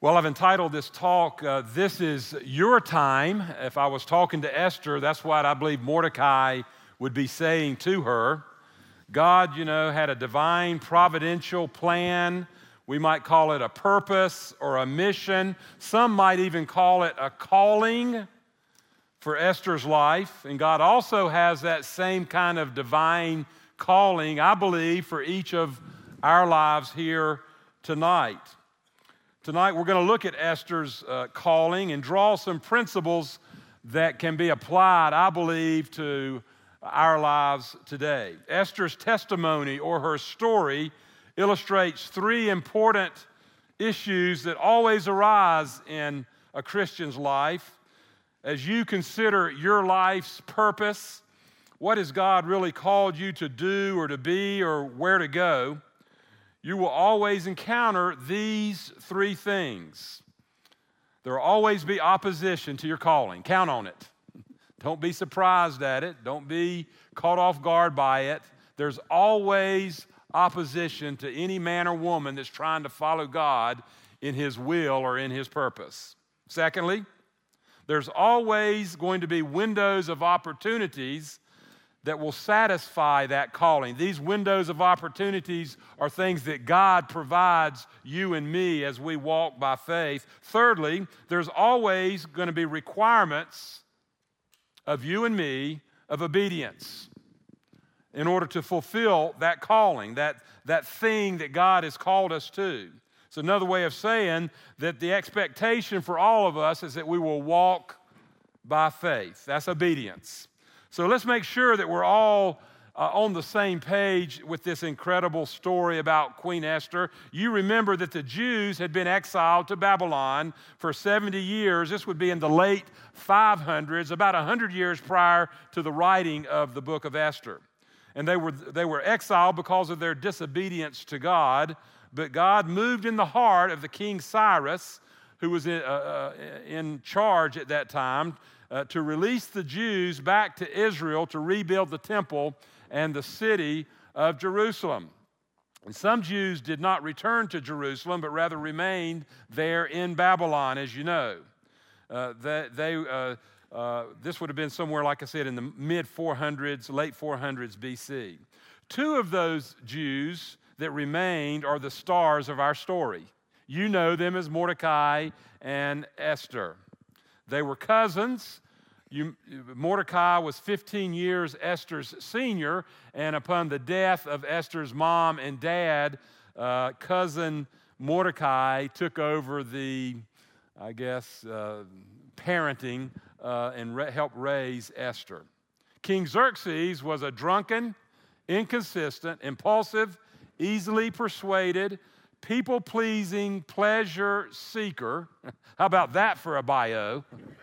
Well, I've entitled this talk, This is Your Time. If I was talking to Esther, that's what I believe Mordecai would be saying to her. God, had a divine providential plan. We might call it a purpose or a mission. Some might even call it a calling for Esther's life. And God also has that same kind of divine calling, I believe, for each of our lives here tonight. Tonight, we're going to look at Esther's calling and draw some principles that can be applied, I believe, to our lives today. Esther's testimony or her story illustrates three important issues that always arise in a Christian's life. As you consider your life's purpose, what has God really called you to do or to be or where to go? You will always encounter these three things. There will always be opposition to your calling. Count on it. Don't be surprised at it. Don't be caught off guard by it. There's always opposition to any man or woman that's trying to follow God in His will or in His purpose. Secondly, there's always going to be windows of opportunities that will satisfy that calling. These windows of opportunities are things that God provides you and me as we walk by faith. Thirdly, there's always going to be requirements of you and me of obedience in order to fulfill that calling, that thing that God has called us to. It's another way of saying that the expectation for all of us is that we will walk by faith. That's obedience. So let's make sure that we're all on the same page with this incredible story about Queen Esther. You remember that the Jews had been exiled to Babylon for 70 years. This would be in the late 500s, about 100 years prior to the writing of the book of Esther. And they were exiled because of their disobedience to God, but God moved in the heart of the King Cyrus, who was in charge at that time, to release the Jews back to Israel to rebuild the temple and the city of Jerusalem. And some Jews did not return to Jerusalem, but rather remained there in Babylon, as you know. This would have been somewhere, like I said, in the mid-400s, late 400s BC. Two of those Jews that remained are the stars of our story. You know them as Mordecai and Esther. They were cousins. Mordecai was 15 years Esther's senior, and upon the death of Esther's mom and dad, cousin Mordecai took over the, parenting and helped raise Esther. King Xerxes was a drunken, inconsistent, impulsive, easily persuaded, people-pleasing, pleasure seeker. How about that for a bio?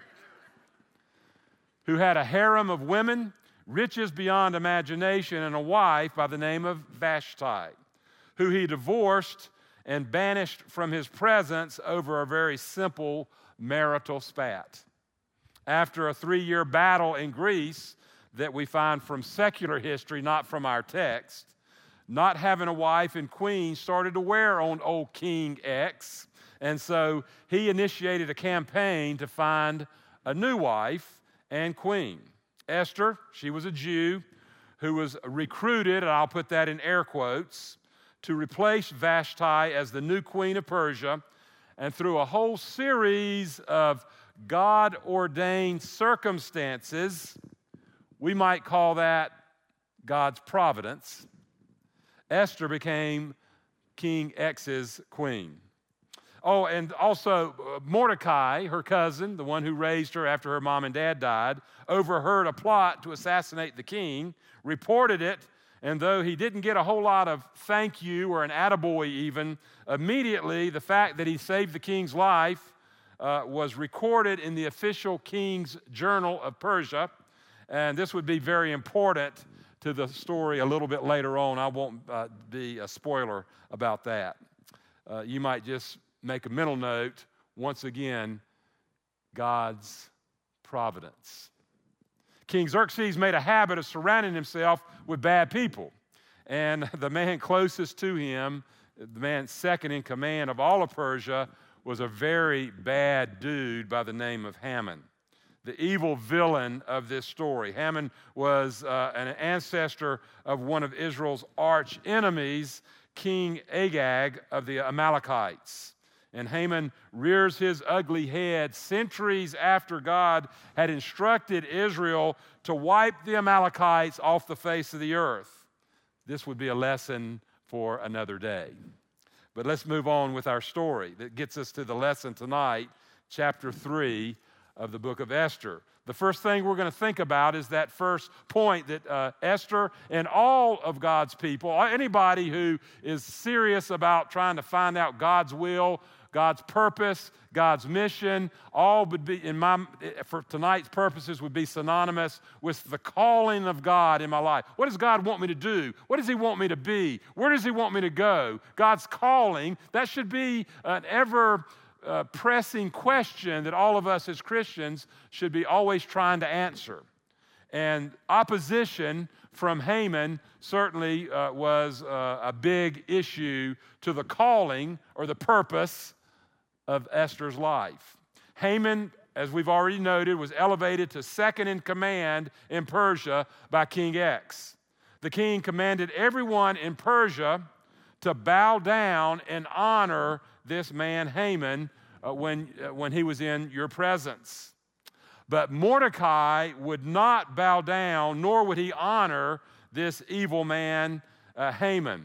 Who had a harem of women, riches beyond imagination, and a wife by the name of Vashti, who he divorced and banished from his presence over a very simple marital spat. After a 3-year battle in Greece that we find from secular history, not from our text, not having a wife and queen started to wear on old King X, and so he initiated a campaign to find a new wife and queen. Esther, she was a Jew who was recruited, and I'll put that in air quotes, to replace Vashti as the new queen of Persia. And through a whole series of God-ordained circumstances, we might call that God's providence, Esther became King X's queen. Oh, and also Mordecai, her cousin, the one who raised her after her mom and dad died, overheard a plot to assassinate the king, reported it, and though he didn't get a whole lot of thank you or an attaboy even, immediately the fact that he saved the king's life was recorded in the official king's journal of Persia, and this would be very important to the story a little bit later on. I won't be a spoiler about that. You might just make a mental note, once again, God's providence. King Xerxes made a habit of surrounding himself with bad people. And the man closest to him, the man second in command of all of Persia, was a very bad dude by the name of Haman, the evil villain of this story. Haman was an ancestor of one of Israel's arch enemies, King Agag of the Amalekites. And Haman rears his ugly head centuries after God had instructed Israel to wipe the Amalekites off the face of the earth. This would be a lesson for another day. But let's move on with our story that gets us to the lesson tonight, chapter 3 of the book of Esther. The first thing we're going to think about is that first point that Esther and all of God's people, anybody who is serious about trying to find out God's will, God's purpose, God's mission, all would be, for tonight's purposes, would be synonymous with the calling of God in my life. What does God want me to do? What does He want me to be? Where does He want me to go? God's calling, that should be an pressing question that all of us as Christians should be always trying to answer. And opposition from Haman certainly was a big issue to the calling or the purpose of Esther's life. Haman, as we've already noted, was elevated to second in command in Persia by King X. The king commanded everyone in Persia to bow down and honor this man Haman when he was in your presence. But Mordecai would not bow down, nor would he honor this evil man Haman.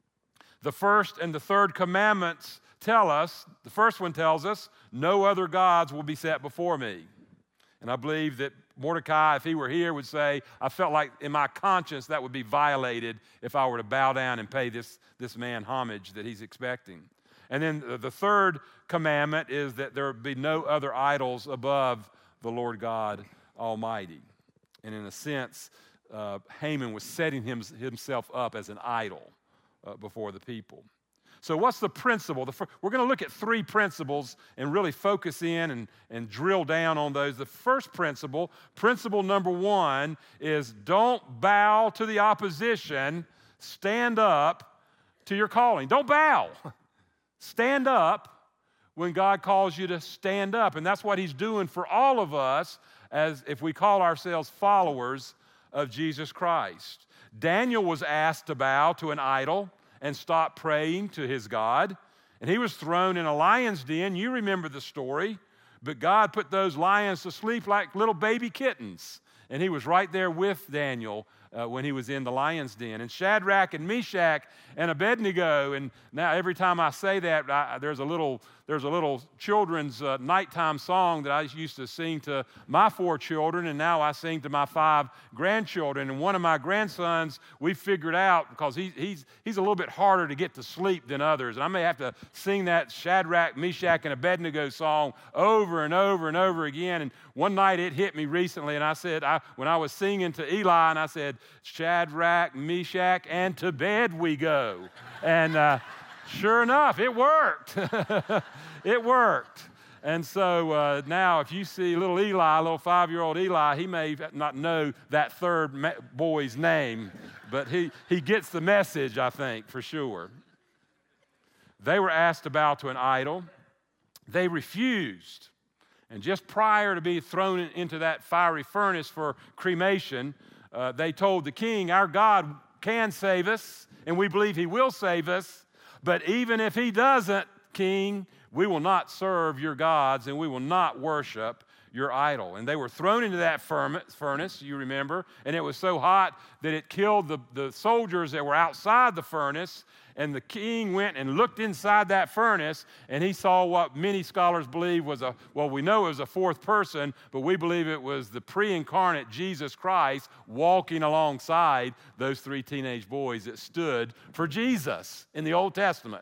The first and the third commandments tell us, the first one tells us, no other gods will be set before me. And I believe that Mordecai, if he were here, would say, I felt like in my conscience that would be violated if I were to bow down and pay this man homage that he's expecting. And then the third commandment is that there would be no other idols above the Lord God Almighty. And in a sense, Haman was setting himself up as an idol before the people. So what's the principle? We're going to look at three principles and really focus in and drill down on those. The first principle number one, is don't bow to the opposition. Stand up to your calling. Don't bow. Stand up when God calls you to stand up. And that's what He's doing for all of us as if we call ourselves followers of Jesus Christ. Daniel was asked to bow to an idol and stop praying to his God. And he was thrown in a lion's den. You remember the story. But God put those lions to sleep like little baby kittens. And He was right there with Daniel when he was in the lion's den. And Shadrach and Meshach and Abednego, and now every time I say that, there's a little children's nighttime song that I used to sing to my 4 children, and now I sing to my 5 grandchildren. And one of my grandsons, we figured out, because he's a little bit harder to get to sleep than others, and I may have to sing that Shadrach, Meshach, and Abednego song over and over and over again. And one night it hit me recently, and I said, when I was singing to Eli, and I said, Shadrach, Meshach, and to bed we go. And sure enough, it worked. It worked. And so now if you see little Eli, little 5-year-old Eli, he may not know that third boy's name, but he gets the message, I think, for sure. They were asked to bow to an idol. They refused. And just prior to being thrown into that fiery furnace for cremation, they told the king, our God can save us, and we believe He will save us. But even if He doesn't, King, we will not serve your gods and we will not worship your idol. And they were thrown into that furnace, you remember, and it was so hot that it killed the soldiers that were outside the furnace. And the king went and looked inside that furnace, and he saw what many scholars believe was we know it was a fourth person, but we believe it was the pre-incarnate Jesus Christ walking alongside those 3 teenage boys that stood for Jesus in the Old Testament.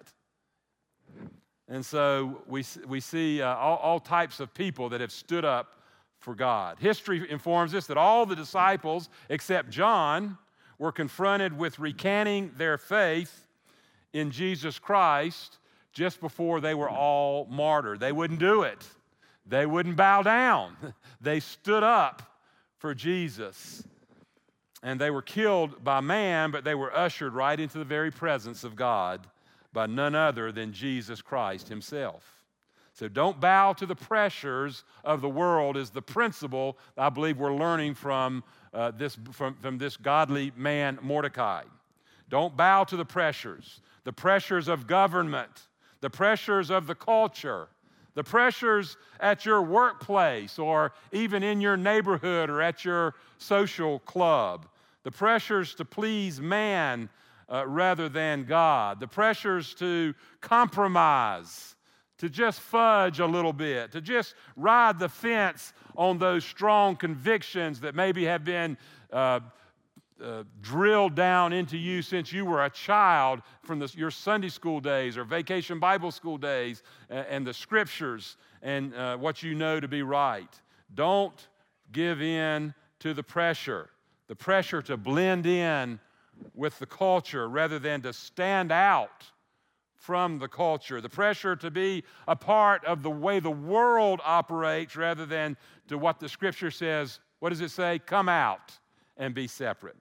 And so we see all types of people that have stood up for God. History informs us that all the disciples, except John, were confronted with recanting their faith in Jesus Christ just before they were all martyred. They wouldn't do it. They wouldn't bow down. They stood up for Jesus. And they were killed by man, but they were ushered right into the very presence of God by none other than Jesus Christ Himself. So don't bow to the pressures of the world is the principle I believe we're learning from this godly man, Mordecai. Don't bow to the pressures of government, the pressures of the culture, the pressures at your workplace or even in your neighborhood or at your social club, the pressures to please man rather than God, the pressures to compromise, to just fudge a little bit, to just ride the fence on those strong convictions that maybe have been drilled down into you since you were a child from your Sunday school days or vacation Bible school days and the scriptures and what you know to be right. Don't give in to the pressure to blend in with the culture rather than to stand out from the culture, the pressure to be a part of the way the world operates rather than to what the scripture says. What does it say? Come out and be separate.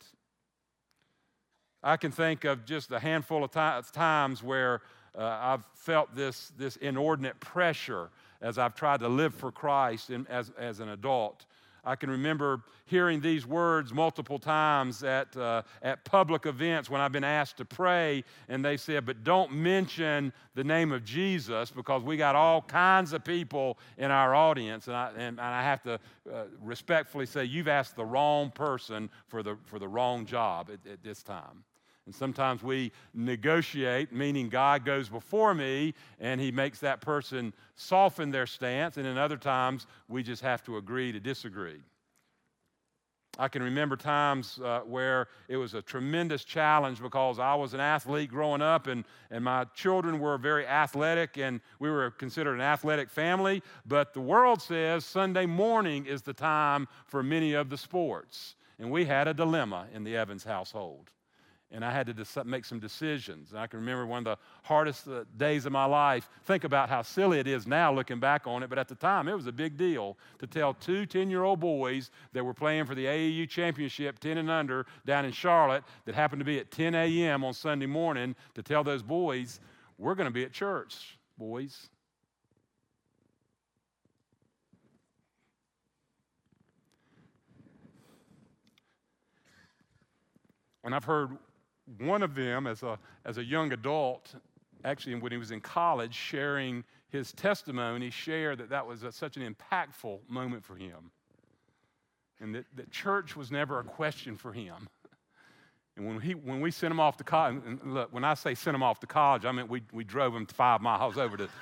I can think of just a handful of times where I've felt this inordinate pressure as I've tried to live for Christ as an adult. I can remember hearing these words multiple times at public events when I've been asked to pray, and they said, but don't mention the name of Jesus because we got all kinds of people in our audience, and I have to respectfully say, you've asked the wrong person for the wrong job at this time. And sometimes we negotiate, meaning God goes before me and he makes that person soften their stance, and in other times we just have to agree to disagree. I can remember times where it was a tremendous challenge because I was an athlete growing up and my children were very athletic and we were considered an athletic family, but the world says Sunday morning is the time for many of the sports. And we had a dilemma in the Evans household. And I had to make some decisions. And I can remember one of the hardest days of my life. Think about how silly it is now looking back on it, but at the time it was a big deal to tell two 10-year-old boys that were playing for the AAU championship, 10 and under, down in Charlotte, that happened to be at 10 a.m. on Sunday morning, to tell those boys, we're going to be at church, boys. And I've heard one of them as a young adult, actually when he was in college, sharing his testimony, shared that was such an impactful moment for him. And that church was never a question for him. And when we sent him off to college, and look, when I say sent him off to college, I mean we drove him 5 miles over to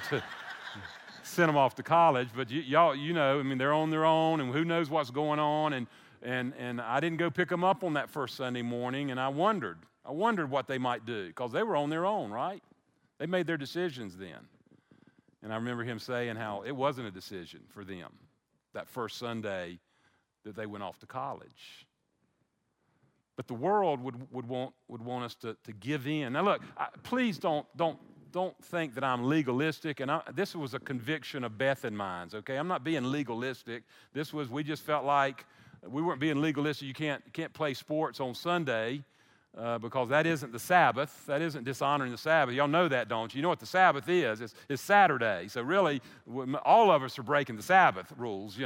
send him off to college. But y'all, I mean, they're on their own, and who knows what's going on, and I didn't go pick them up on that first Sunday morning, and I wondered what they might do, because they were on their own, right? They made their decisions then. And I remember him saying how it wasn't a decision for them that first Sunday that they went off to college. But the world would want us to give in. Now look, please don't think that I'm legalistic, and this was a conviction of Beth and mine, okay? I'm not being legalistic. We just felt like we weren't being legalistic. You can't play sports on Sunday because that isn't the Sabbath. That isn't dishonoring the Sabbath. Y'all know that, don't you? You know what the Sabbath is? It's Saturday. So really, all of us are breaking the Sabbath rules,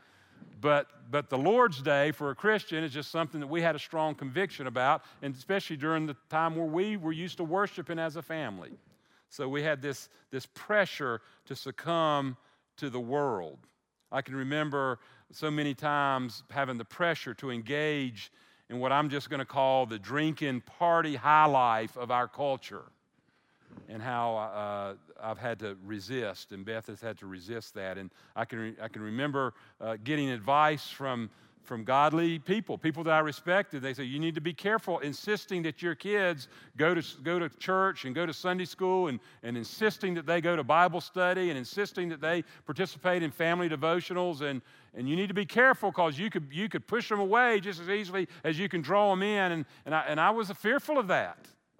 But the Lord's Day for a Christian is just something that we had a strong conviction about, and especially during the time where we were used to worshiping as a family. So we had this pressure to succumb to the world. I can remember so many times having the pressure to engage in what I'm just going to call the drinking party high life of our culture, and how I've had to resist, and Beth has had to resist that. And I can remember getting advice from godly people that I respected. They say, you need to be careful insisting that your kids go to church and go to Sunday school, and insisting that they go to Bible study, and insisting that they participate in family devotionals, and you need to be careful because you could push them away just as easily as you can draw them in. And I was fearful of that.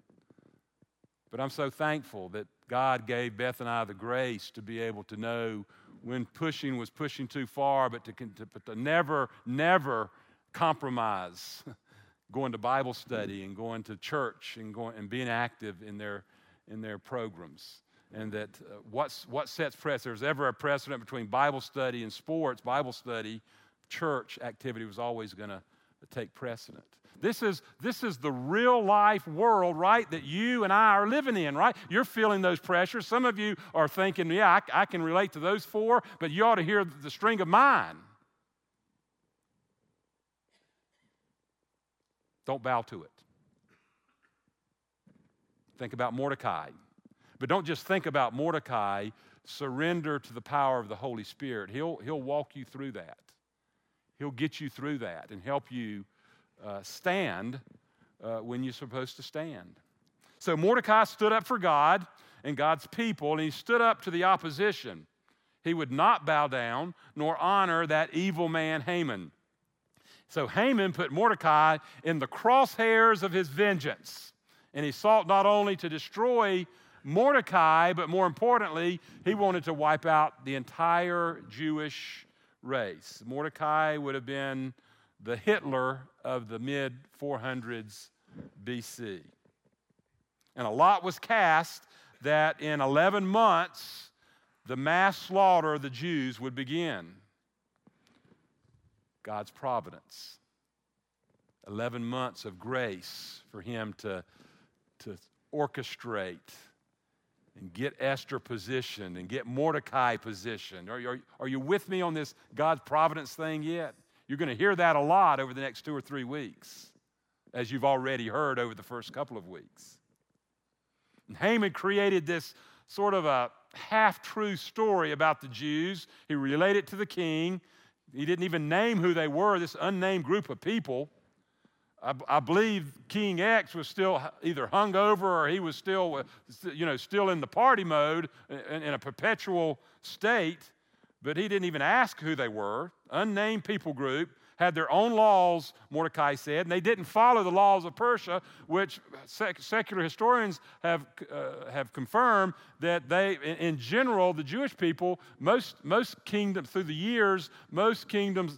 But I'm so thankful that God gave Beth and I the grace to be able to know when pushing was pushing too far, but to never compromise going to Bible study and going to church and being active in their programs. and that what sets precedent. If there's ever a precedent between Bible study and sports, Bible study, church activity was always going to take precedent. This is the real life world, right, that you and I are living in, right? You're feeling those pressures. Some of you are thinking, yeah, I can relate to those four, but you ought to hear the string of mine. Don't bow to it. Think about Mordecai. But don't just think about Mordecai. Surrender to the power of the Holy Spirit. He'll walk you through that. He'll get you through that and help you stand when you're supposed to stand. So Mordecai stood up for God and God's people, and he stood up to the opposition. He would not bow down nor honor that evil man Haman. So Haman put Mordecai in the crosshairs of his vengeance, and he sought not only to destroy Mordecai, but more importantly, he wanted to wipe out the entire Jewish race. Mordecai would have been the Hitler of the mid-400s BC. And a lot was cast that in 11 months, the mass slaughter of the Jews would begin. God's providence. 11 months of grace for him to orchestrate and get Esther positioned and get Mordecai positioned. Are you with me on this God's providence thing yet? You're going to hear that a lot over the next 2 or 3 weeks, as you've already heard over the first couple of weeks. And Haman created this sort of a half-true story about the Jews. He relayed it to the king. He didn't even name who they were, this unnamed group of people. I believe King X was still either hungover or he was still in the party mode in a perpetual state. But he didn't even ask who they were. Unnamed people group had their own laws, Mordecai said, and they didn't follow the laws of Persia, which secular historians have confirmed that they, in general, the Jewish people, most kingdoms through the years, most kingdoms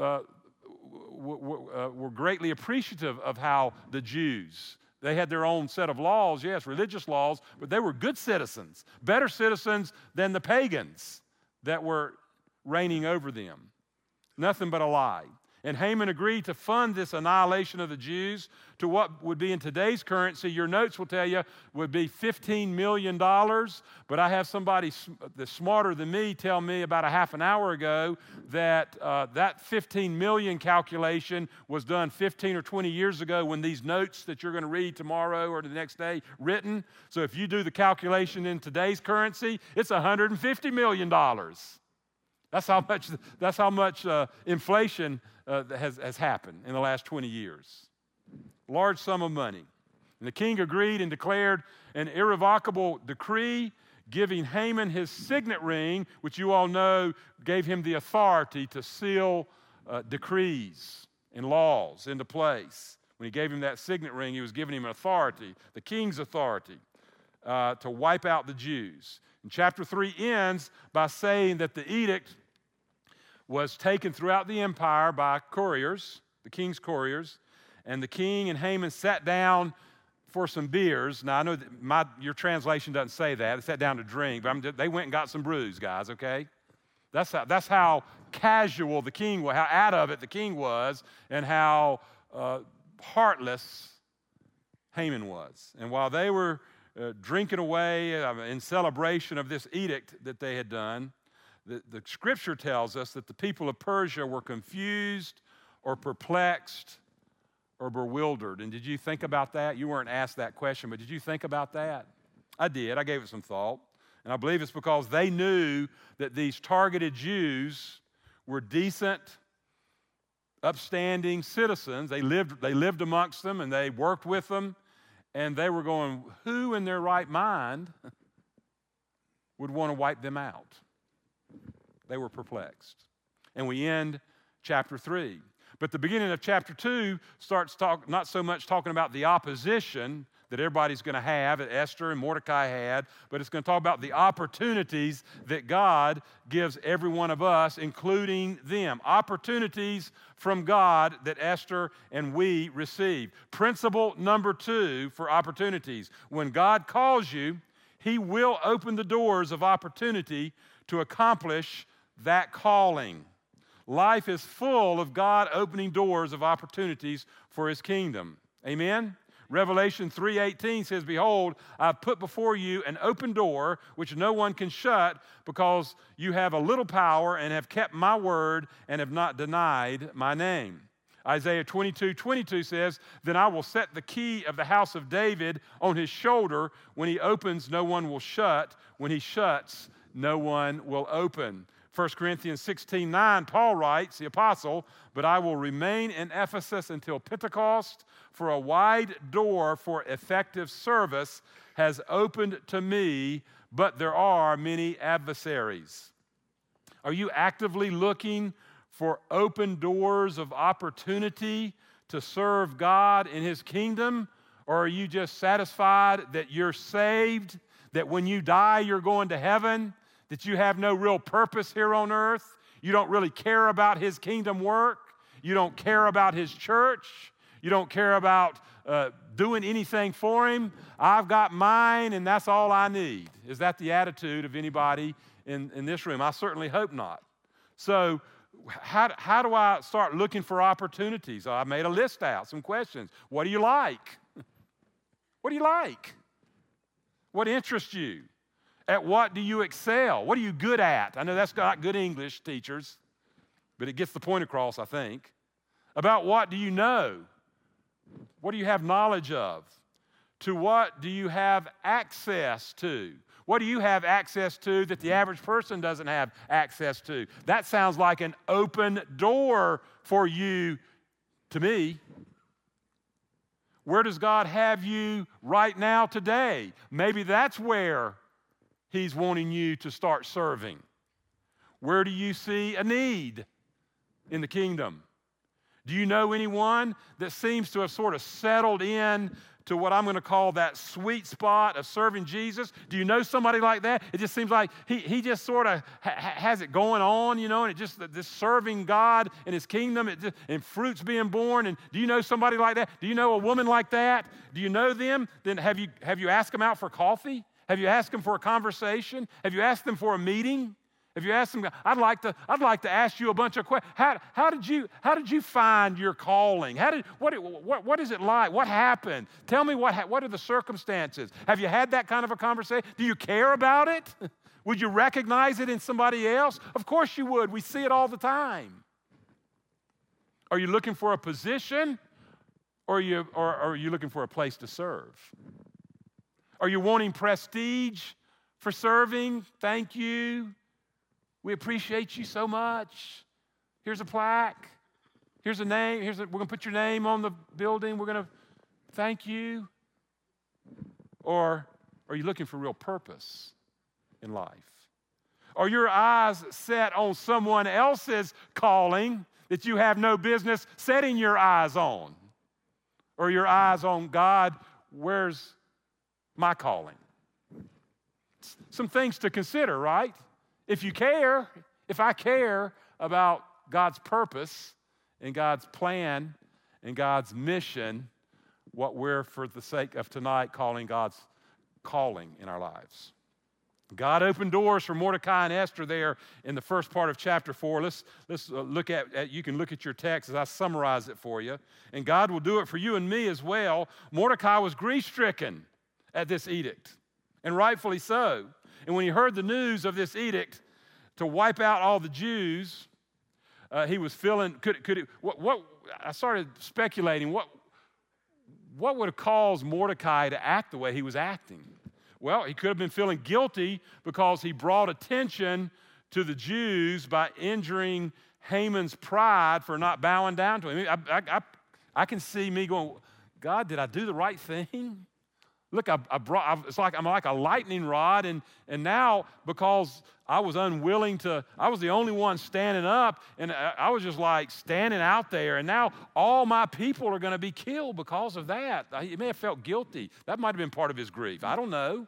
were greatly appreciative of how the Jews. They had their own set of laws, yes, religious laws, but they were good citizens, better citizens than the pagans that were reigning over them. Nothing but a lie. And Haman agreed to fund this annihilation of the Jews to what would be in today's currency, your notes will tell you, would be $15 million. But I have somebody that's smarter than me tell me about a half an hour ago that that 15 million calculation was done 15 or 20 years ago when these notes that you're going to read tomorrow or the next day written. So if you do the calculation in today's currency, it's $150 million. That's how much inflation has happened in the last 20 years. Large sum of money. And the king agreed and declared an irrevocable decree giving Haman his signet ring, which you all know gave him the authority to seal decrees and laws into place. When he gave him that signet ring, he was giving him authority, the king's authority, to wipe out the Jews. And chapter 3 ends by saying that the edict was taken throughout the empire by couriers, the king's couriers, and the king and Haman sat down for some beers. Now, I know that your translation doesn't say that. They sat down to drink, but they went and got some brews, guys, okay? That's how casual the king was, how out of it the king was, and how heartless Haman was. And while they were drinking away in celebration of this edict that they had done, the scripture tells us that the people of Persia were confused or perplexed or bewildered. And did you think about that? You weren't asked that question, but did you think about that? I did. I gave it some thought. And I believe it's because they knew that these targeted Jews were decent, upstanding citizens. They lived amongst them and they worked with them. And they were going, who in their right mind would want to wipe them out? They were perplexed. And we end chapter 3. But the beginning of chapter 2 starts not so much talking about the opposition that everybody's going to have, that Esther and Mordecai had, but it's going to talk about the opportunities that God gives every one of us, including them. Opportunities from God that Esther and we receive. Principle number 2 for opportunities. When God calls you, He will open the doors of opportunity to accomplish that calling. Life is full of God opening doors of opportunities for His kingdom. Amen? Revelation 3:18 says, "Behold, I've put before you an open door which no one can shut, because you have a little power and have kept my word and have not denied my name." Isaiah 22:22 says, "Then I will set the key of the house of David on his shoulder. When he opens, no one will shut. When he shuts, no one will open." 1 Corinthians 16:9, Paul writes, the apostle, "But I will remain in Ephesus until Pentecost, for a wide door for effective service has opened to me, but there are many adversaries." Are you actively looking for open doors of opportunity to serve God in His kingdom? Or are you just satisfied that you're saved, that when you die you're going to heaven, that you have no real purpose here on earth? You don't really care about His kingdom work. You don't care about His church. You don't care about doing anything for Him. I've got mine and that's all I need. Is that the attitude of anybody in this room? I certainly hope not. So how do I start looking for opportunities? I made a list out, some questions. What do you like? What do you like? What interests you? At what do you excel? What are you good at? I know that's not good English, teachers, but it gets the point across, I think. About what do you know? What do you have knowledge of? To what do you have access to? What do you have access to that the average person doesn't have access to? That sounds like an open door for you to me. Where does God have you right now today? Maybe that's where He's wanting you to start serving. Where do you see a need in the kingdom? Do you know anyone that seems to have sort of settled in to what I'm going to call that sweet spot of serving Jesus? Do you know somebody like that? It just seems like he just sort of has it going on, and it just this serving God and His kingdom, and fruits being born. And do you know somebody like that? Do you know a woman like that? Do you know them? Then have you asked them out for coffee? Have you asked them for a conversation? Have you asked them for a meeting? Have you asked them? I'd like to ask you a bunch of questions. How did you find your calling? What is it like? What happened? Tell me what are the circumstances? Have you had that kind of a conversation? Do you care about it? Would you recognize it in somebody else? Of course you would. We see it all the time. Are you looking for a position, or are you looking for a place to serve? Are you wanting prestige for serving? Thank you. We appreciate you so much. Here's a plaque. Here's a name. We're going to put your name on the building. We're going to thank you. Or are you looking for real purpose in life? Are your eyes set on someone else's calling that you have no business setting your eyes on? Or your eyes on God, where's my calling? Some things to consider, right? If I care about God's purpose and God's plan and God's mission, what we're, for the sake of tonight, calling God's calling in our lives. God opened doors for Mordecai and Esther there in the first part of chapter 4. Let's look at, you can look at your text as I summarize it for you. And God will do it for you and me as well. Mordecai was grief-stricken at this edict, and rightfully so. And when he heard the news of this edict to wipe out all the Jews, he was feeling, I started speculating, what would have caused Mordecai to act the way he was acting? Well, he could have been feeling guilty because he brought attention to the Jews by injuring Haman's pride for not bowing down to him. I can see me going, God, did I do the right thing? Look, it's like I'm like a lightning rod, and now because I was unwilling to, I was the only one standing up, and I was just like standing out there, and now all my people are going to be killed because of that. He may have felt guilty. That might have been part of his grief. I don't know.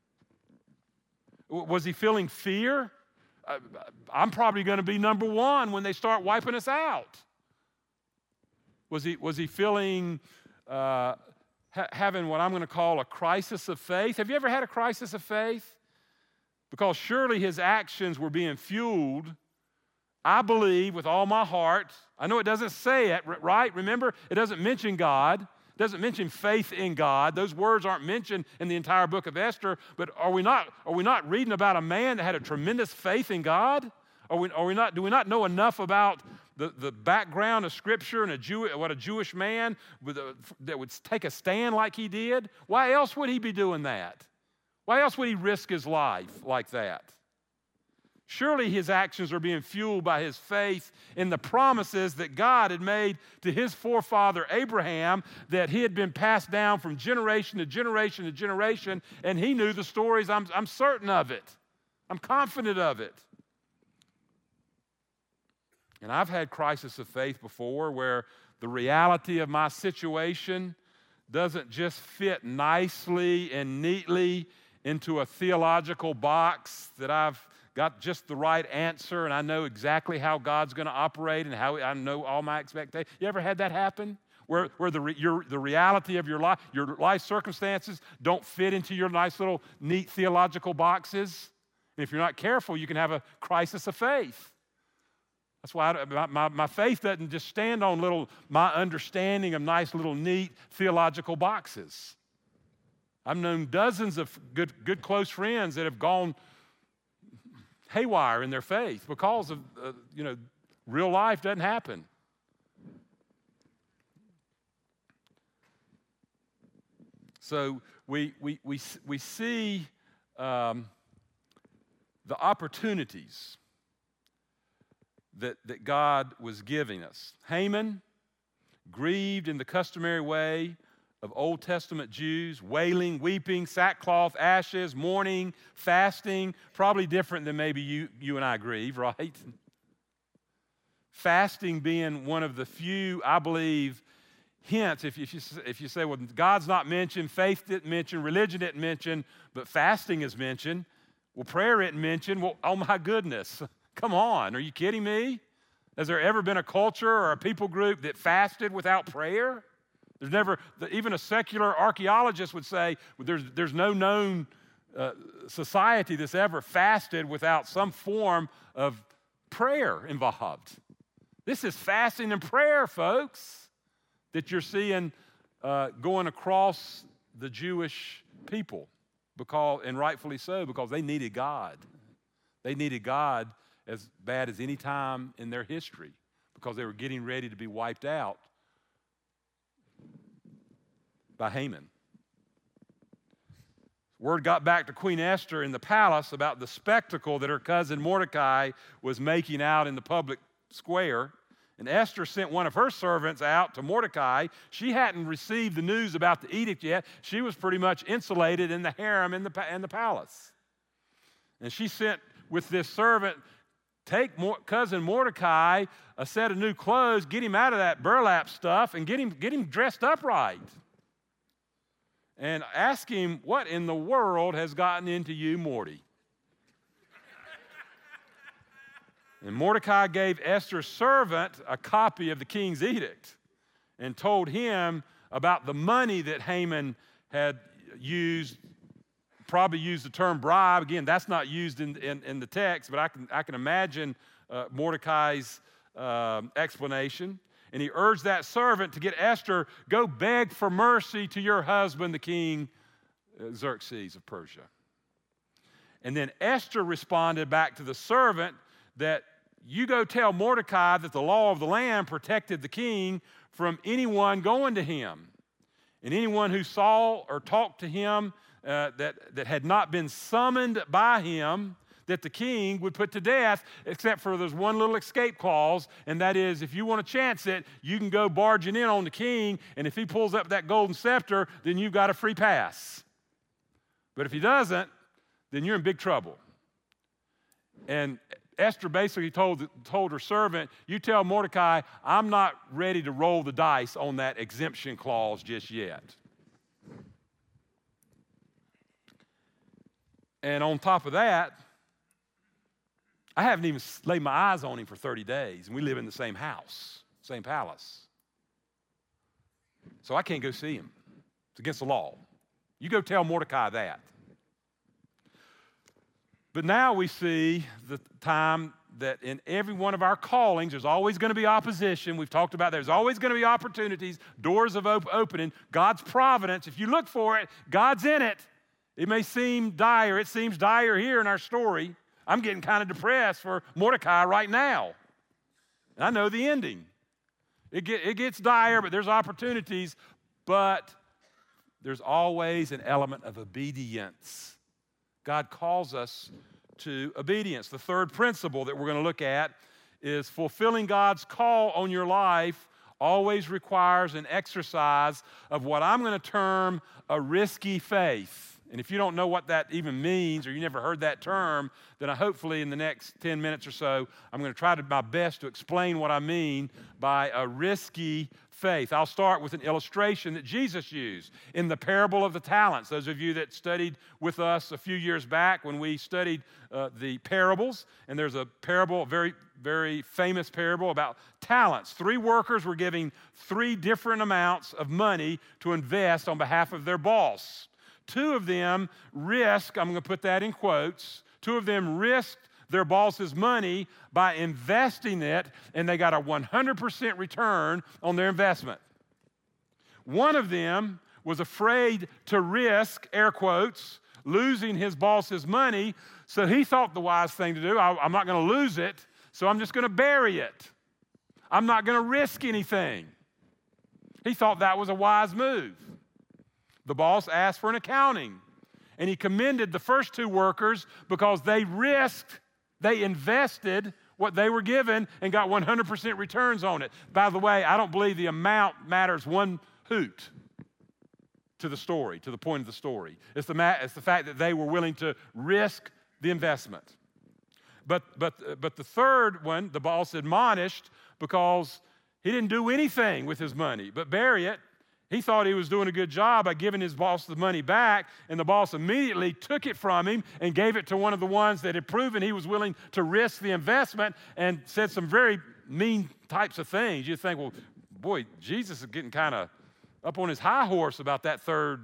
Was he feeling fear? I'm probably going to be number one when they start wiping us out. Was he feeling having what I'm going to call a crisis of faith. Have you ever had a crisis of faith? Because surely his actions were being fueled, I believe with all my heart. I know it doesn't say it, right? Remember, it doesn't mention God. It doesn't mention faith in God. Those words aren't mentioned in the entire book of Esther. But are we not reading about a man that had a tremendous faith in God? Do we not know enough about the background of Scripture and what a Jewish man that would take a stand like he did? Why else would he be doing that? Why else would he risk his life like that? Surely his actions are being fueled by his faith in the promises that God had made to his forefather Abraham, that he had been passed down from generation to generation to generation, and he knew the stories. I'm certain of it. I'm confident of it. And I've had crisis of faith before where the reality of my situation doesn't just fit nicely and neatly into a theological box that I've got just the right answer and I know exactly how God's going to operate and how I know all my expectations. You ever had that happen? Where the reality of your life circumstances don't fit into your nice little neat theological boxes? And if you're not careful, you can have a crisis of faith. That's why my faith doesn't just stand on my understanding of nice little neat theological boxes. I've known dozens of good close friends that have gone haywire in their faith because of, real life doesn't happen. So we see the opportunities that God was giving us. Haman, grieved in the customary way of Old Testament Jews, wailing, weeping, sackcloth, ashes, mourning, fasting, probably different than maybe you and I grieve, right? Fasting being one of the few, I believe, hints, if you say, well, God's not mentioned, faith didn't mention, religion didn't mention, but fasting is mentioned. Well, prayer isn't mentioned. Well, oh my goodness. Come on, are you kidding me? Has there ever been a culture or a people group that fasted without prayer? There's never, even a secular archaeologist would say there's no known society that's ever fasted without some form of prayer involved. This is fasting and prayer, folks, that you're seeing going across the Jewish people, and rightfully so, because they needed God. They needed God as bad as any time in their history because they were getting ready to be wiped out by Haman. Word got back to Queen Esther in the palace about the spectacle that her cousin Mordecai was making out in the public square. And Esther sent one of her servants out to Mordecai. She hadn't received the news about the edict yet. She was pretty much insulated in the harem in the palace. And she sent with this servant, take cousin Mordecai a set of new clothes, get him out of that burlap stuff, and get him dressed up right. And ask him, what in the world has gotten into you, Morty? And Mordecai gave Esther's servant a copy of the king's edict and told him about the money that Haman had used, probably used the term bribe. Again, that's not used in the text, but I can imagine Mordecai's explanation. And he urged that servant to get Esther, go beg for mercy to your husband, the king Xerxes of Persia. And then Esther responded back to the servant that you go tell Mordecai that the law of the land protected the king from anyone going to him. And anyone who saw or talked to him that had not been summoned by him, that the king would put to death, except for there's one little escape clause, and that is if you want to chance it, you can go barging in on the king, and if he pulls up that golden scepter, then you've got a free pass. But if he doesn't, then you're in big trouble. And Esther basically told her servant, you tell Mordecai, I'm not ready to roll the dice on that exemption clause just yet. And on top of that, I haven't even laid my eyes on him for 30 days, and we live in the same house, same palace. So I can't go see him. It's against the law. You go tell Mordecai that. But now we see the time that in every one of our callings, there's always going to be opposition. We've talked about there's always going to be opportunities, doors of opening, God's providence. If you look for it, God's in it. It may seem dire. It seems dire here in our story. I'm getting kind of depressed for Mordecai right now. And I know the ending. It gets dire, but there's opportunities. But there's always an element of obedience. God calls us to obedience. The third principle that we're going to look at is fulfilling God's call on your life always requires an exercise of what I'm going to term a risky faith. And if you don't know what that even means, or you never heard that term, then hopefully in the next 10 minutes or so, I'm going to try my best to explain what I mean by a risky faith. I'll start with an illustration that Jesus used in the parable of the talents. Those of you that studied with us a few years back when we studied the parables, and there's a parable, a very, very famous parable about talents. 3 workers were giving 3 different amounts of money to invest on behalf of their boss. 2 of them risked, I'm going to put that in quotes, 2 of them risked their boss's money by investing it, and they got a 100% return on their investment. One of them was afraid to risk, air quotes, losing his boss's money, so he thought the wise thing to do, I'm not going to lose it, so I'm just going to bury it. I'm not going to risk anything. He thought that was a wise move. The boss asked for an accounting, and he commended the first 2 workers because they risked, they invested what they were given and got 100% returns on it. By the way, I don't believe the amount matters one hoot to the story, to the point of the story. It's the fact that they were willing to risk the investment. But the third one, the boss admonished because he didn't do anything with his money but bury it. He thought he was doing a good job by giving his boss the money back, and the boss immediately took it from him and gave it to one of the ones that had proven he was willing to risk the investment and said some very mean types of things. You think, well, boy, Jesus is getting kind of up on his high horse about that third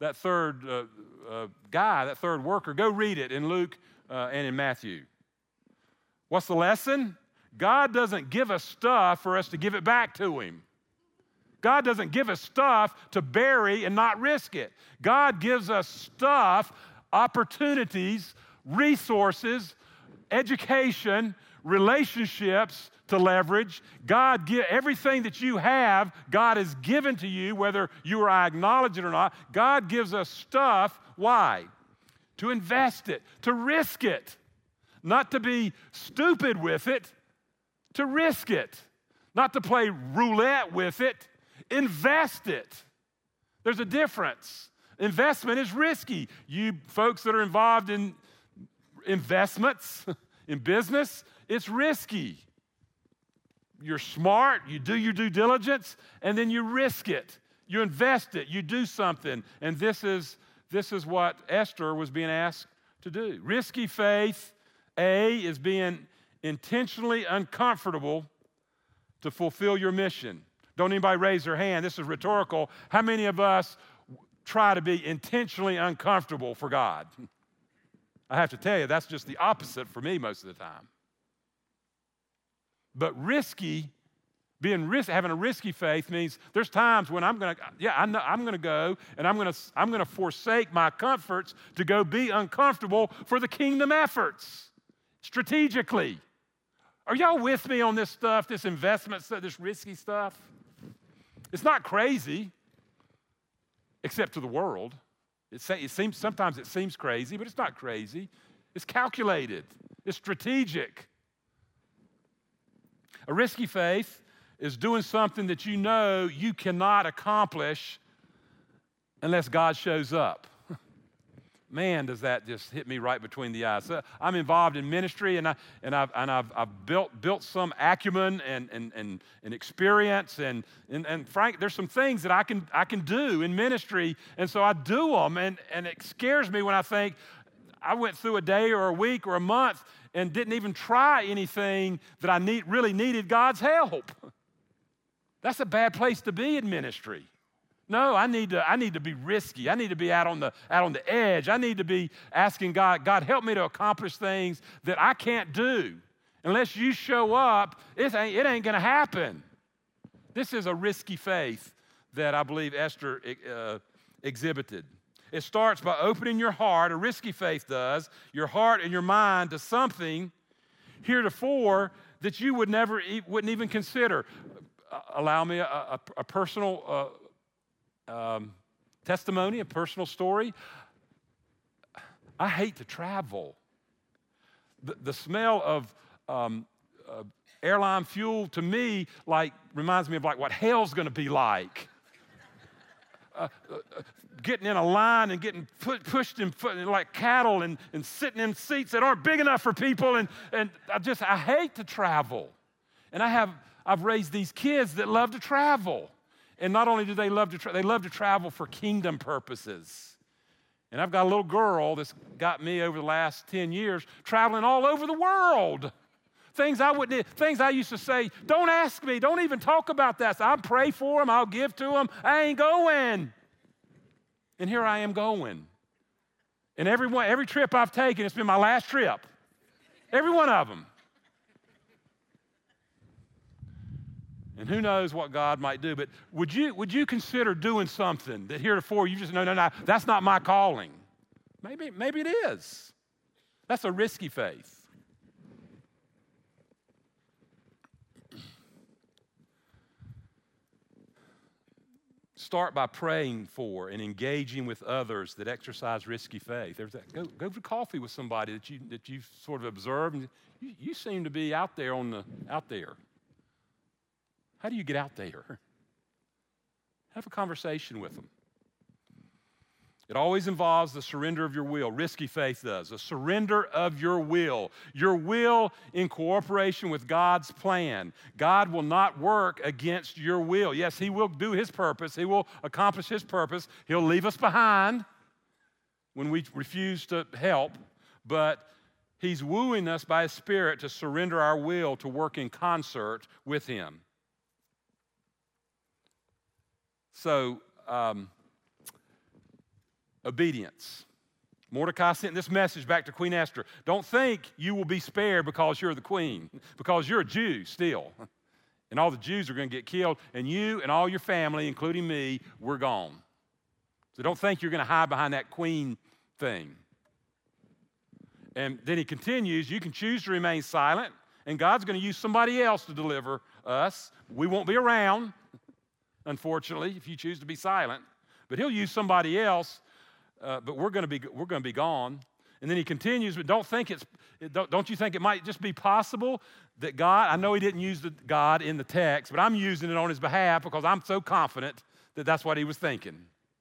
guy, that third worker. Go read it in Luke and in Matthew. What's the lesson? God doesn't give us stuff for us to give it back to him. God doesn't give us stuff to bury and not risk it. God gives us stuff, opportunities, resources, education, relationships to leverage. Everything that you have, God has given to you, whether you or I acknowledge it or not. God gives us stuff. Why? To invest it, to risk it. Not to be stupid with it, to risk it. Not to play roulette with it. Invest it. There's a difference. Investment is risky. You folks that are involved in investments, in business, it's risky. You're smart, you do your due diligence, and then you risk it. You invest it, you do something. And this is what Esther was being asked to do. Risky faith, A, is being intentionally uncomfortable to fulfill your mission. Don't anybody raise their hand. This is rhetorical. How many of us try to be intentionally uncomfortable for God? I have to tell you, that's just the opposite for me most of the time. But having a risky faith means there's times when I'm going to go and I'm going to forsake my comforts to go be uncomfortable for the kingdom efforts strategically. Are y'all with me on this stuff, this investment stuff, this risky stuff? It's not crazy, except to the world. Sometimes it seems crazy, but it's not crazy. It's calculated. It's strategic. A risky faith is doing something that you know you cannot accomplish unless God shows up. Man, does that just hit me right between the eyes. So I'm involved in ministry, and I've built some acumen and experience, and Frank, there's some things that I can do in ministry, and so I do them, and it scares me when I think I went through a day or a week or a month and didn't even try anything that I really needed God's help. That's a bad place to be in ministry. No, I need to be risky. I need to be out on the edge. I need to be asking God, God, help me to accomplish things that I can't do. Unless you show up, it ain't going to happen. This is a risky faith that I believe Esther exhibited. It starts by opening your heart, a risky faith does, your heart and your mind to something heretofore that you wouldn't even consider. Allow me a personal testimony, a personal story. I hate to travel. The smell of airline fuel to me reminds me of what hell's going to be like. Getting in a line and getting pushed in like cattle and sitting in seats that aren't big enough for people, and I hate to travel. And I've raised these kids that love to travel. And not only do they love to travel, they love to travel for kingdom purposes. And I've got a little girl that's got me over the last 10 years traveling all over the world. Things I used to say, don't ask me, don't even talk about that. So I'll pray for them, I'll give to them. I ain't going. And here I am going. And every trip I've taken, it's been my last trip. Every one of them. And who knows what God might do. But would you consider doing something that heretofore you just, no, that's not my calling. Maybe it is. That's a risky faith. Start by praying for and engaging with others that exercise risky faith. There's that. Go for coffee with somebody that you sort of observe, and you seem to be out there. How do you get out there? Have a conversation with them. It always involves the surrender of your will. Risky faith does. A surrender of your will. Your will in cooperation with God's plan. God will not work against your will. Yes, He will do His purpose. He will accomplish His purpose. He'll leave us behind when we refuse to help. But He's wooing us by His Spirit to surrender our will to work in concert with Him. So, obedience. Mordecai sent this message back to Queen Esther. Don't think you will be spared because you're the queen, because you're a Jew still. And all the Jews are going to get killed, and you and all your family, including me, we're gone. So don't think you're going to hide behind that queen thing. And then he continues, you can choose to remain silent, and God's going to use somebody else to deliver us. We won't be around, unfortunately, if you choose to be silent. But He'll use somebody else. But we're going to be gone. And then he continues, but don't you think it might just be possible that God, I know he didn't use the God in the text, but I'm using it on his behalf because I'm so confident that that's what he was thinking.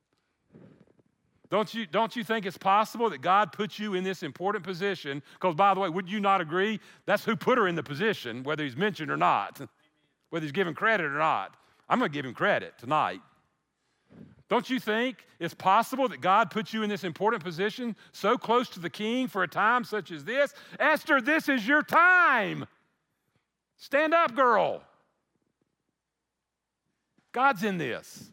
Don't you think it's possible that God put you in this important position? Because, by the way, would you not agree? That's who put her in the position, whether he's mentioned or not, whether he's given credit or not. I'm going to give him credit tonight. Don't you think it's possible that God put you in this important position so close to the king for a time such as this? Esther, this is your time. Stand up, girl. God's in this.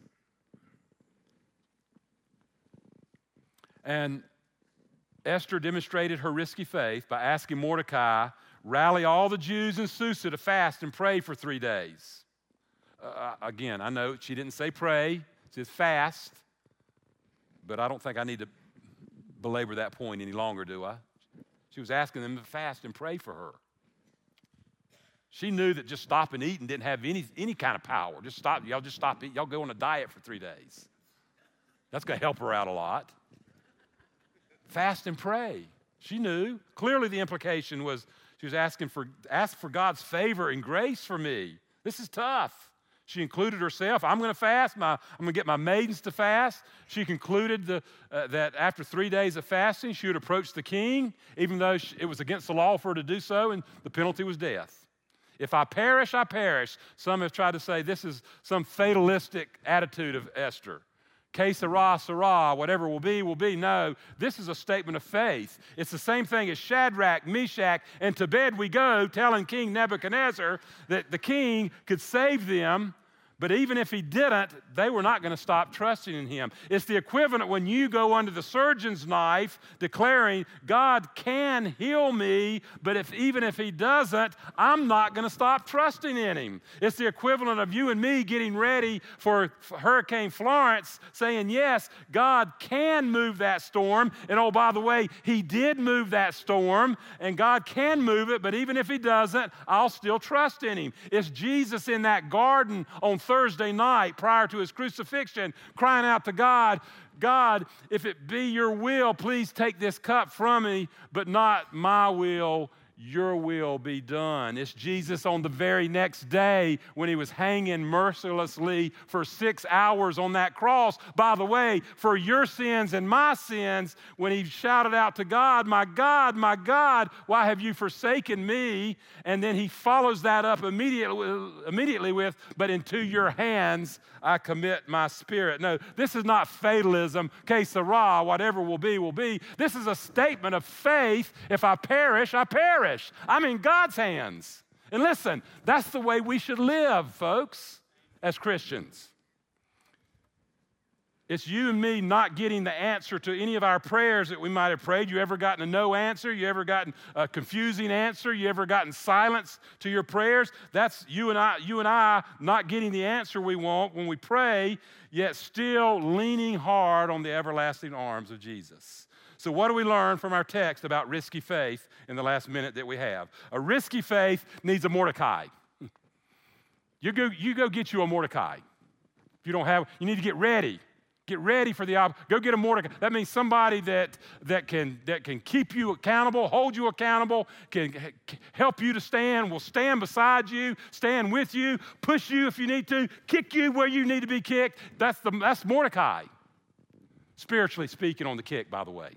And Esther demonstrated her risky faith by asking Mordecai, rally all the Jews in Susa to fast and pray for 3 days. Again, I know she didn't say pray, it says fast, but I don't think I need to belabor that point any longer, do I? She was asking them to fast and pray for her. She knew that just stopping eating didn't have any kind of power. Y'all just stop eating. Y'all go on a diet for 3 days. That's going to help her out a lot. Fast and pray. She knew. Clearly the implication was she was asking ask for God's favor and grace for me. This is tough. She included herself. I'm going to fast. I'm going to get my maidens to fast. She concluded that after 3 days of fasting, she would approach the king, even though it was against the law for her to do so, and the penalty was death. If I perish, I perish. Some have tried to say this is some fatalistic attitude of Esther. Que sera, sera, whatever will be, will be. No, this is a statement of faith. It's the same thing as Shadrach, Meshach, and to bed we go, telling King Nebuchadnezzar that the king could save them But even if he didn't, they were not going to stop trusting in him. It's the equivalent when you go under the surgeon's knife declaring, God can heal me, but even if he doesn't, I'm not going to stop trusting in him. It's the equivalent of you and me getting ready for Hurricane Florence, saying, yes, God can move that storm. And oh, by the way, he did move that storm, and God can move it, but even if he doesn't, I'll still trust in him. It's Jesus in that garden on Thursday night prior to his crucifixion, crying out to God, God, if it be your will, please take this cup from me, but not my will, your will be done. It's Jesus on the very next day when he was hanging mercilessly for 6 hours on that cross. By the way, for your sins and my sins, when he shouted out to God, my God, why have you forsaken me? And then he follows that up immediately with, but into your hands I commit my spirit. No, this is not fatalism, que sera, whatever will be, will be. This is a statement of faith. If I perish, I perish. I'm in God's hands. And listen, that's the way we should live, folks, as Christians. It's you and me not getting the answer to any of our prayers that we might have prayed. You ever gotten a no answer? You ever gotten a confusing answer? You ever gotten silence to your prayers? That's you and I not getting the answer we want when we pray, yet still leaning hard on the everlasting arms of Jesus. So what do we learn from our text about risky faith in the last minute that we have? A risky faith needs a Mordecai. You go get you a Mordecai. If you don't have, you need to get ready. Get ready for the go get a Mordecai. That means somebody that can keep you accountable, hold you accountable, can help you to stand, will stand beside you, stand with you, push you if you need to, kick you where you need to be kicked. That's Mordecai. Spiritually speaking on the kick, by the way.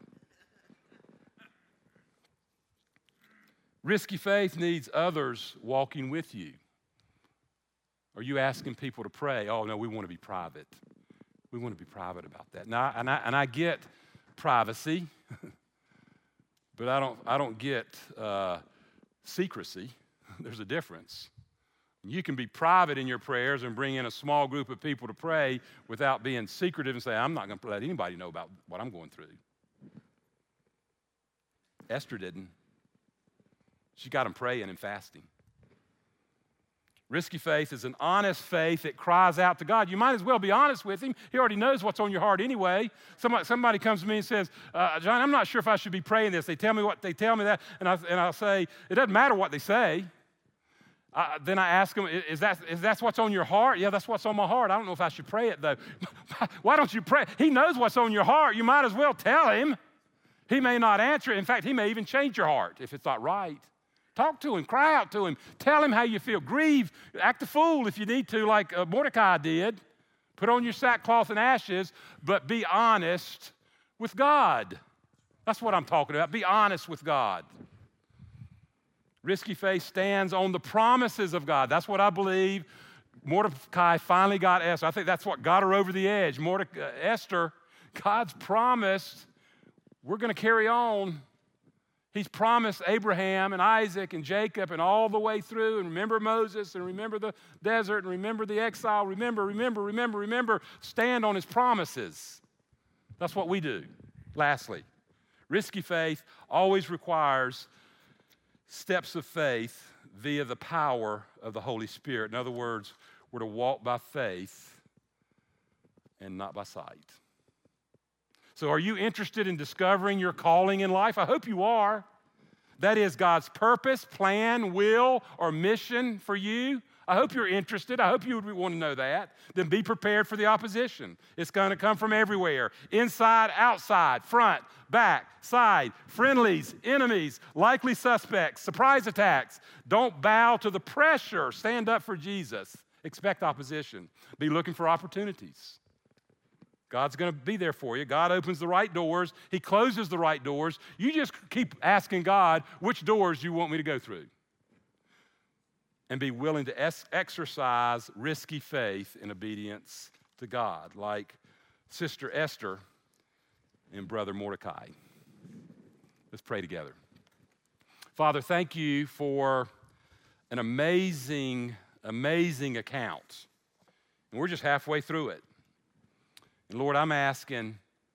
Risky faith needs others walking with you. Are you asking people to pray? Oh, no, we want to be private. We want to be private about that. Now, and I get privacy, but I don't get secrecy. There's a difference. You can be private in your prayers and bring in a small group of people to pray without being secretive and say, I'm not going to let anybody know about what I'm going through. Esther didn't. She got them praying and fasting. Risky faith is an honest faith that cries out to God. You might as well be honest with him. He already knows what's on your heart anyway. Somebody comes to me and says, John, I'm not sure if I should be praying this. They tell me that, and I'll say, it doesn't matter what they say. Then I ask them, is that what's on your heart? Yeah, that's what's on my heart. I don't know if I should pray it, though. Why don't you pray? He knows what's on your heart. You might as well tell him. He may not answer it. In fact, he may even change your heart if it's not right. Talk to him, cry out to him, tell him how you feel. Grieve, act a fool if you need to, like Mordecai did. Put on your sackcloth and ashes, but be honest with God. That's what I'm talking about. Be honest with God. Risky faith stands on the promises of God. That's what I believe. Mordecai finally got Esther. I think that's what got her over the edge. Esther, God's promised, we're going to carry on. He's promised Abraham and Isaac and Jacob and all the way through. And remember Moses and remember the desert and remember the exile. Remember. Stand on his promises. That's what we do. Lastly, risky faith always requires steps of faith via the power of the Holy Spirit. In other words, we're to walk by faith and not by sight. So are you interested in discovering your calling in life? I hope you are. That is God's purpose, plan, will, or mission for you. I hope you're interested. I hope you would want to know that. Then be prepared for the opposition. It's going to come from everywhere. Inside, outside, front, back, side, friendlies, enemies, likely suspects, surprise attacks. Don't bow to the pressure. Stand up for Jesus. Expect opposition. Be looking for opportunities. God's going to be there for you. God opens the right doors. He closes the right doors. You just keep asking God, which doors do you want me to go through? And be willing to exercise risky faith in obedience to God, like Sister Esther and Brother Mordecai. Let's pray together. Father, thank you for an amazing account And we're just halfway through it. And Lord, I'm asking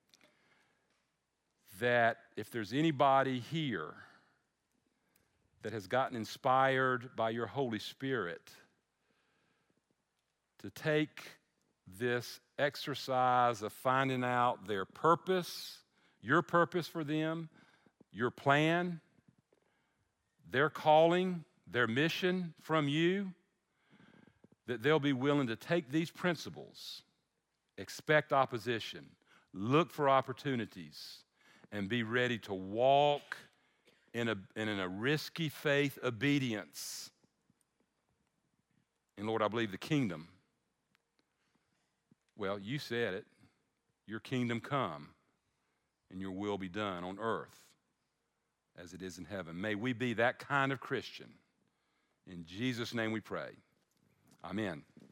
that if there's anybody here that has gotten inspired by your Holy Spirit to take this exercise of finding out their purpose, your purpose for them, your plan, their calling, their mission from you, that they'll be willing to take these principles, expect opposition, look for opportunities, and be ready to walk in a risky faith obedience. And Lord, I believe the kingdom, well, you said it, your kingdom come and your will be done on earth as it is in heaven. May we be that kind of Christian. In Jesus' name we pray. Amen.